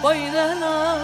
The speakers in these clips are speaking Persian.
boynuna.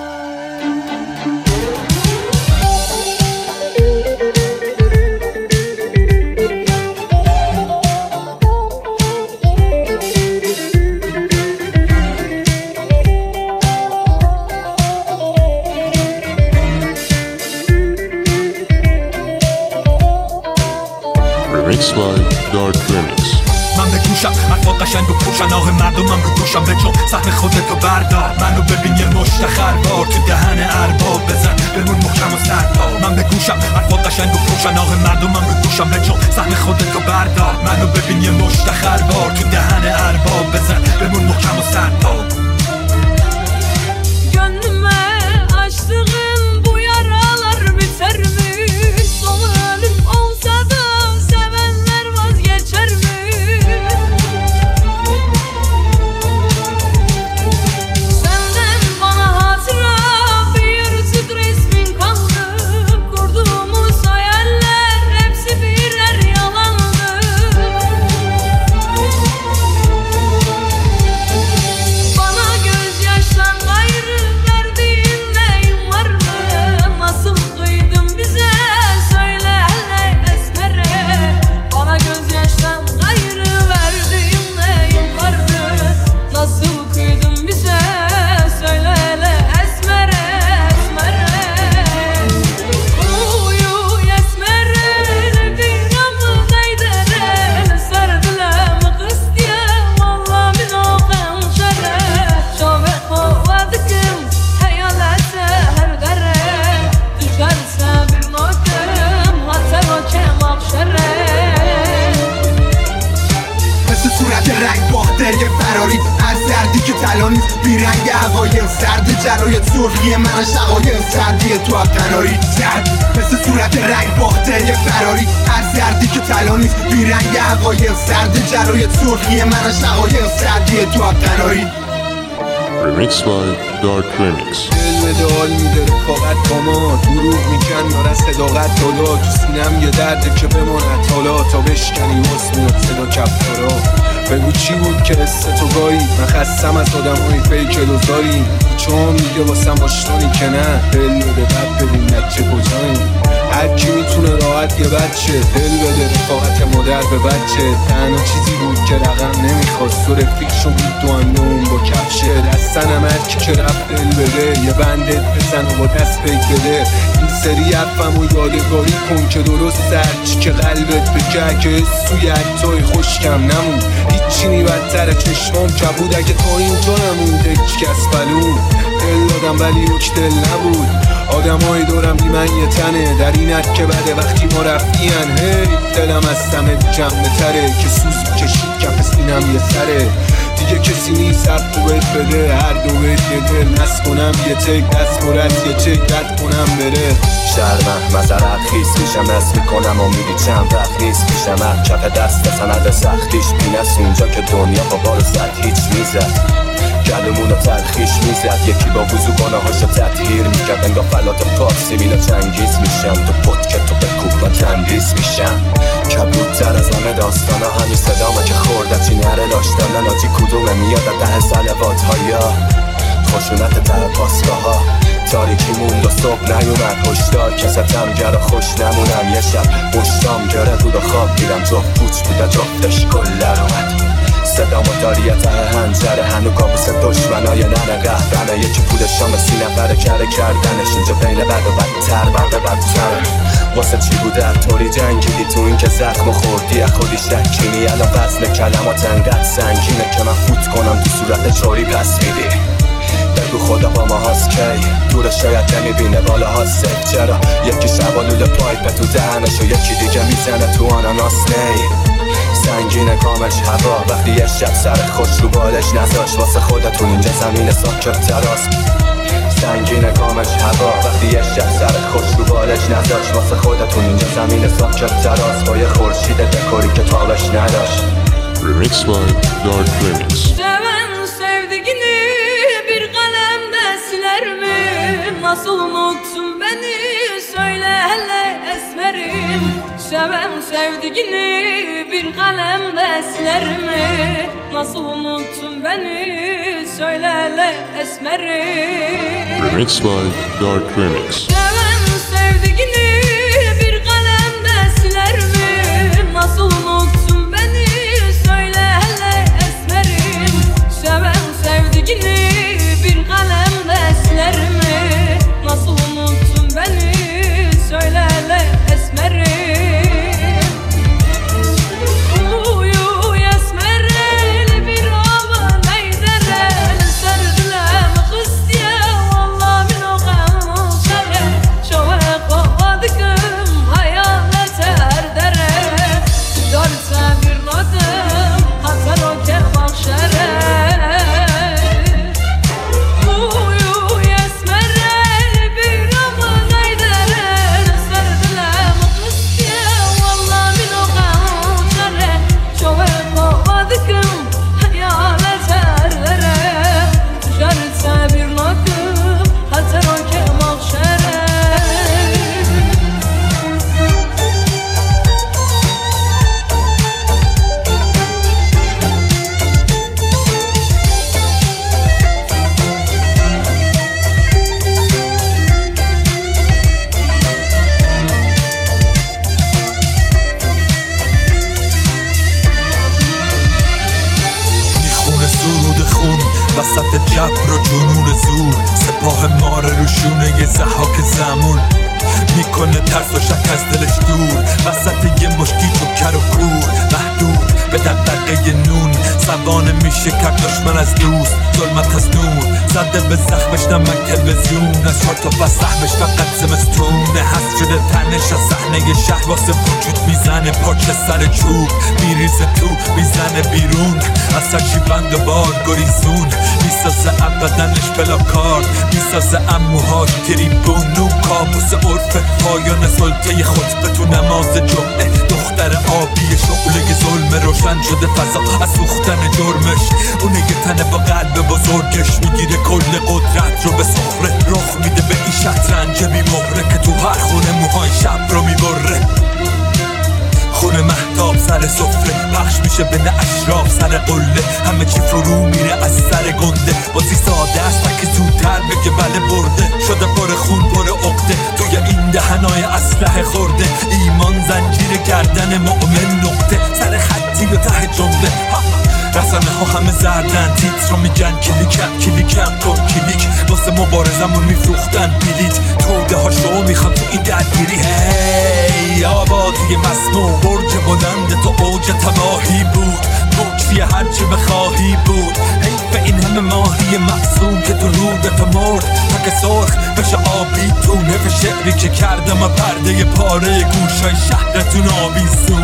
Remix by Dark Remix. من به گوشم حرفات قشنگ و پرشناق مردمم رو گوشم بچون سهم خودتو بردار منو ببین یه مشتخر بار تو دهن ارباب بزن بمون محکم و سرپا. من به گوشم حرفات قشنگ و پرشناق مردمم رو گوشم بچون سهم خودتو بردار منو ببین یه مشتخر بار تو دهن ارباب بزن بمون محکم و سرپا. Gönlüme açtığın bu yaralar biter mi? Son ölüm olsa da sevenler vazgeçer mi? Senden bana hatıra bir yırtık resmin kaldı. Kurduğumuz hayaller hepsi birer yalandı. Bana gözyaştan gayrı verdiğin neyin var mı? Nasıl kıydın bize söyle hele esmere. Bana gözyaştan gayrı verdiğin neyin vardı? Nasıl kıydın bize söyle hele esmere esmere. Uyu esmere bir amı gaydere. Serdiler mi kız diye valla min o kanşere. Şove kovadıkım hayalete her dere. Düşerse bir notum hater o kemakşere. مثل صورت رنگ باختر یه فراری از سردی که طلا نیست بیرنگ هوای سرد جلای سرخی من شقای سردی تو قناری سرد مثل صورت رنگ باختر یه فراری از سردی که طلا نیست بیرنگ هوای سرد جلای سرخی من شقای سردی تو قناری. Remix by Dark Remix. دل به دال میده رفاقت با ما دروغ میکن داره صداقت دادا تو سینم یه درده که بماند حالا تا بشکنی حسن و صدا کفتارا. بگو چی بود که حس تو گایی من خستم از آدم های فیک دوزاری چون میگه واسم آشنانی که نه دل بده بد ببین نتیجه کجایی. هر کی میتونه راحت یه بچه دل بده رفاقت مادر به بچه تنها چیزی بود که رقم نمیخواست و رفیقشون بود دو اندون با کفشه دستن مرکی که رفت دل بده یه بندت بزن و با دست پیک بده این سری حرفم و یادگاری کن که درست سرچی که قلبت بگه که سوی حتای خوشکم نمون هیچی نی بدتره چشمام کبود اگه تا اینجا نمونده کس بلون دل دادم ولی اوک دل نبود آدمای دورم بی من یه تنه در اینت که بده وقتی ما رفتین هی دلم از سمه جمعه تره که سوز کشید کف سینم یه سره دیگه کسی نیست حرف بهت بده هر دو بهت یه دل نس کنم یه تک دست برد یه چک رد کنم بره شرمم مزرق خیس میشم نصف میکنم و میری چند وقت نیست میشم کف دست سند سختیش بینست اونجا که دنیا با بار زد هیچ میزد گلومونو تلخیش میزد یکی با وضو گناهاشو تطهیر میکرد انگاه فلات پاکسی میلا چنگیز میشم تو پت که تو بکوب و تندیز میشم کبودتر از همه داستانا همین صدامه که خوردتی نره داشتن ناجی کدومه میاد ده سلوات ها خشونت ته پاسگاه ها تاریکی موند و صبح نیومد هشدار که ستمگر و خوش نمونم یه شب مشتام گره بود و خواب دیدم جفت پوچ بوده جفتش گلر اومد صدا مداریت هنجره هنو کابوس دشمنای ننه قهرمه یکی پولشان به سینه بره کره کردنش اینجا بین بد و بدتر برده بدتره واسه چی بوده طوری جنگیدی تو این که زخم خوردی خودی شکینی الان وزن کلمات انقدر سنگینه که من فوت کنم تو صورت چوری پس میدی بگو خدا با ما هاست کی دور شاید نمیبینه بالا هاست چرا یکی شبالول پایپ تو دهنش و یکی دیگه میزنه تو آناناس نی سنگینه کامش هوا وقتی یه شب سر خوش رو بالش نذاش واسه خودتون اینجا زمین ساکت تراس سنگینه کامش هوا وقتی یه شب سر خوش رو بالش نذاش واسه خودتون اینجا زمین ساکت تراس با یه خورشید دکوری که تابش نداشت. Remix by Dark Remix. Seven sevdiğini bir kalemde siler mi? Nasıl unuttun beni söyle hele esmerim. Seven sevdiğini bir kalemde siler mi? Nasıl unuttun beni söyle hele esmerim. Remix by Dark Remix. Seven sevdiğini bir kalemde siler mi? Nasıl unuttun beni söyle hele esmerim. Seven sevdiğini bir kalemde siler mi? Nasıl unuttun beni söyle hele esmerim. وسط جبر و جنون زور سپاه ماره روشونه زحاک زمون میکنه ترس و شک از دلش دور وسط یه مشکی تو کر و کور محدود به دقدقه نون زبانه میشه کرد دشمن از دوست ظلمت از نور زده به زخمش نمک تلویزیون از چهار تا پس سهمش فقط زمستونه هست شده تنش از صحنه شهر واسه وجود میزنه پاچه سر چوب میریزه تو میزنه بیرون از سرچی بند و بار گریزون میسازه بدنش بلاکار میسازه اموهاش تریبون و کابوس عرف پایان سلطه خطبه تو نماز جمعه دختر آبی شعله ظلم روشن شده فضا از سوختن جرمش اونه یه تنه با قلب بزرگش میگیره کل قدرت رو به سخره رخ میده به این شطرنج بی مهره که تو هر خونه موهای شب رو میبره خونه مهتاب سر سفره پخش میشه بین اشراف سر قله همه چی فرو میره از سر گنده بازی ساده است که زودتر بگه بله برده شده پر خون پر عقده توی این دهنای اسلحه خورده ایمان زنجیر گردن مؤمن نقطه سر خطی و ته جمله رسانه ها همه زردن تیتر رو میگن کلیکم کن کلیک واسه مبارزمون میفروختن بلیت توده ها شو میخوان تو این درگیری هی آبادی مسموم برج بلند تو اوج تباهی بود بکسی هرچی بخواهی بود حیف این همه ماهی معصوم که تو رودت مرد تک سرخ بشه آبی تو نف شعری که کردم و پرده پاره گوشای شهرتون آویزون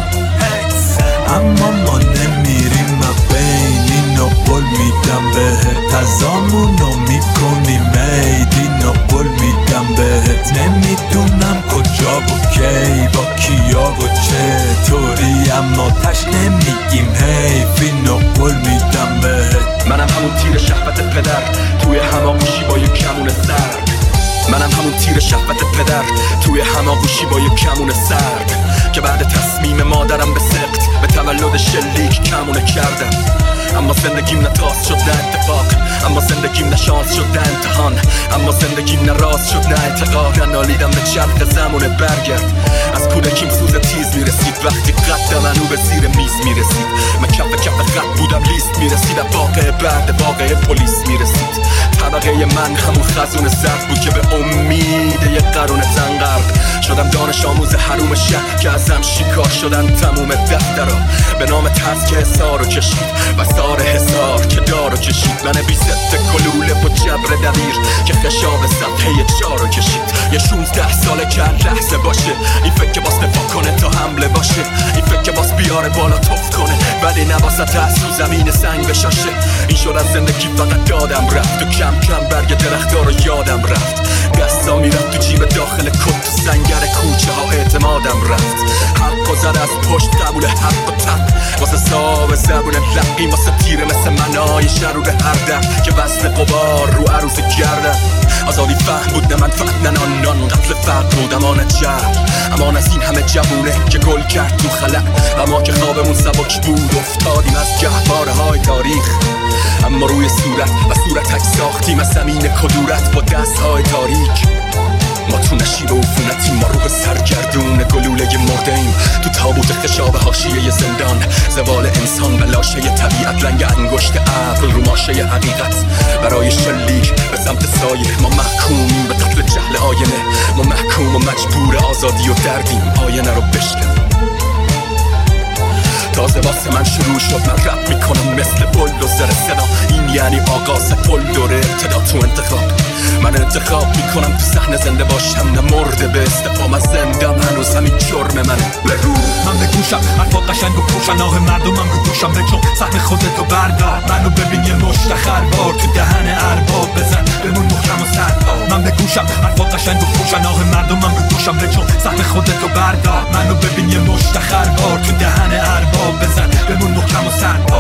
اما ما نمیریم بین اینو قول میدم بهت ازامونو میکنیم عید اینو قول میدم بهت نمیدونم کجا و کی با کیا و چطوری اما تش نمیگیم حیف اینو قول میدم بهت منم همون تیر شهوت پدر توی هماغوشی با یک کمون سرد منم همون تیر شهوت پدر توی هماغوشی با یک کمون سرد که بعد تصمیم مادرم به سقط به تولد شلیک کمونه کردم اما زندگیم نه تاس شد نه اتفاق اما زندگیم نه شانس شد نه امتحان اما زندگیم نه راست شد نه اعتقاد نالیدم به چرخ زمونه برگرد از کودکیم سوز تیز میرسید وقتی قد منو به زیر میز میرسید من کف خط بودم لیست میرسید واقع بعد واقع پلیس میرسید طبقه من همون خزون زرد بود که به امید یه قرون زنگرد شدم دانش آموز حروم شهر که ازم شکار شدن تموم دفترها به نام ترس که حسار رو کشید و سار حسار که دار رو کشید من بی ست کلوله با جبر دبیر که خشاب صفحه 4 رو کشید یه 16 ساله که لحظه باشه این فکر که باس نفاق کنه تا حمله باشه این فکر که باس بیاره بالا تفت کنه ولی نباست از تو زمین سنگ بشاشه این شد از زندگی فقط دادم رفت و کم کم برگ درخت ها رو یادم رفت دستا میرفت تو جیب داخل کت تو سنگر کوچه ها اعتمادم رفت حق و زد از پشت قبول حق و تق واسه صاحب زبون لقی واسه تیره مثل منای شرور هر دم که وصل قبار رو عروس گردم آزادی فهم بود نه منفعت نه نان قتل فقر بود امان جهل امان از این همه جوونه که گل کرد تو خلق و ما که خوابمون سبک بود افتادیم از گهواره های تاریخ اما روی صورت و صورتک ساختیم از زمین کدورت با دست های تاریک ما تو نشیب و عفونتیم ما روح سرگردون گلوله مرده‌ایم تو تابوت خشاب حاشیه زندان زوال انسان و لاشه طبیعت لنگ انگشت عقل رو ماشه حقیقت برای شلیک به سمت سایه ما محکومیم به قتل جهل آینه ما محکوم و مجبور آزادی و دردیم آینه رو بشکن تازه واسه من شروع شد من رپ میکنم مثل بلدوزر صدا این یعنی آغاز پل دوره ابتدا تو انتخاب من انتخاب میکنم تو صحنه زنده باشم نه مرده به استفام از زندم هنوز همین جرم منه بگو من به گوشم حرفا قشنگ و پرشناه مردمم رو دوشم بچون سهم خودتو بردار منو ببین یه مشتخر بار تو دهن ارباب بزن بمون محکم و سرپا من به گوشم حرفا قشنگ و پرشناه مردمم رو دوشم بچون سهم خودتو بردار منو ببین یه مشتخر بار تو دهن ارباب بزن بمون محکم و سرپا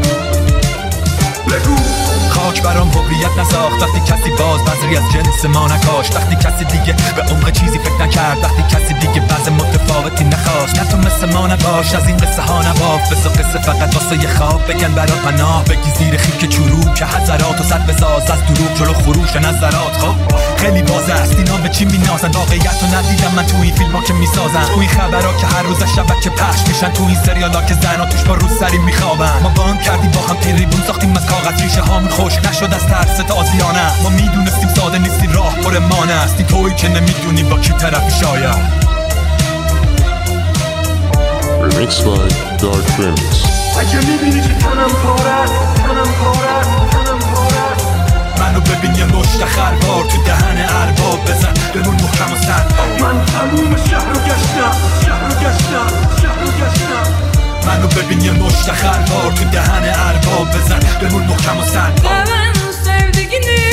بگو خاک برام هویت نساخت وقتی کسی باز بذری از جنس ما نکاشت وقتی کسی دیگه به عمق چیزی فکر نکرد وقتی کسی دیگه وضع متفاوتی نخواست نه تو مثل ما نباش از این قصه ها نباف بسا قصه فقط واسه یه خواب بگن برات پناه بگی زیر خیک چروک که حضرات و صد بساز از دروغ جلو خروش نظرات خب خیلی باز است اینا به چی مینازن واقعیت رو ندیدم من تو این فیلم ها که میسازن تو این خبرها که هر روز شبکه پخش میشن تو این سریالا که زنا توش با روز سری میخوابن ما بان کردیم با هم تریبون ساختیم از کاغذ ریشه هامون خوش نشد از ترس تازیانه ما میدونستیم ساده نیستی راه پر مانه است این تویی که نمیدونی با کی طرفی شاید Remix by Dark Remix. اگه میبینی که تنم پارست منو ببین یه مشتخر بار تو دهن ارباب بزن بمون محکم و سرپا من تموم شهر رو گشتم منو ببین یه مشتخر بار تو دهن ارباب بزن بمون محکم و سرپا Seven sevdiğini